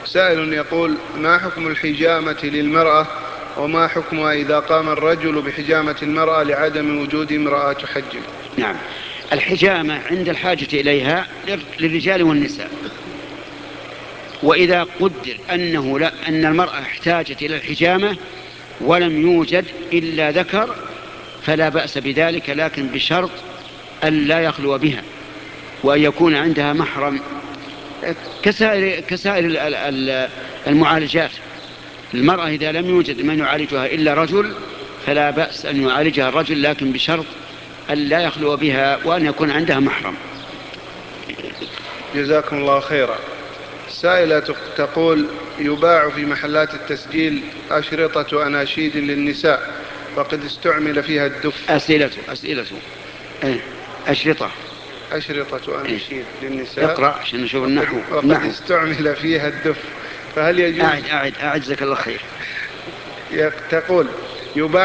سائل يقول: ما حكم الحجامة للمرأة، وما حكمها إذا قام الرجل بحجامة المرأة لعدم وجود امرأة تحجم؟ نعم، الحجامة عند الحاجة إليها للرجال والنساء، وإذا قدر أن المرأة احتاجت إلى الحجامة ولم يوجد إلا ذكر فلا بأس بذلك، لكن بشرط أن لا يخلو بها وأن يكون عندها محرم كسائر المعالجات. المرأة إذا لم يوجد من يعالجها إلا رجل فلا بأس أن يعالجها الرجل، لكن بشرط أن لا يخلو بها وأن يكون عندها محرم. جزاكم الله خيرا. سائلة تقول: يباع في محلات التسجيل أشرطة أناشيد للنساء وقد استعمل فيها الدف. أشرطة أناشيد للنساء. اقرأ عشان نشوف النحو. وقد استعمل فيها الدف، فهل يجوز؟ أعد جزاك الله خير. تقول: يباع